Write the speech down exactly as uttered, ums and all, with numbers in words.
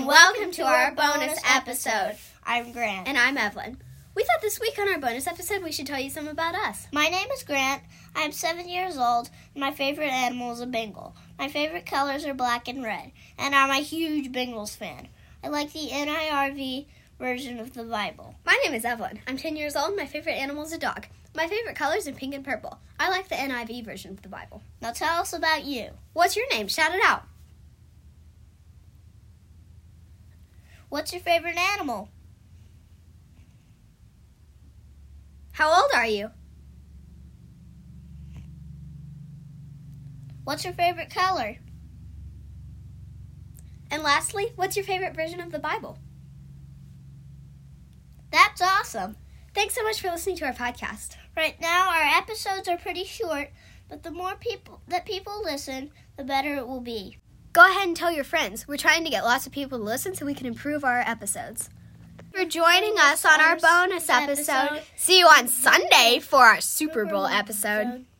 and welcome to our bonus episode. I'm Grant. And I'm Evelyn. We thought this week on our bonus episode we should tell you some about us. My name is Grant. I'm seven years old, and my favorite animal is a Bengal. My favorite colors are black and red, and I'm a huge Bengals fan. I like the N I R V version of the Bible. My name is Evelyn. I'm ten years old. My favorite animal is a dog. My favorite colors are pink and purple. I like the N I V version of the Bible. Now tell us about you. What's your name? Shout it out. What's your favorite animal? How old are you? What's your favorite color? And lastly, what's your favorite version of the Bible? That's awesome. Thanks so much for listening to our podcast. Right now, our episodes are pretty short, but the more people that people listen, the better it will be. Go ahead and tell your friends. We're trying to get lots of people to listen so we can improve our episodes. For joining us on our bonus episode. See you on Sunday for our Super Bowl episode.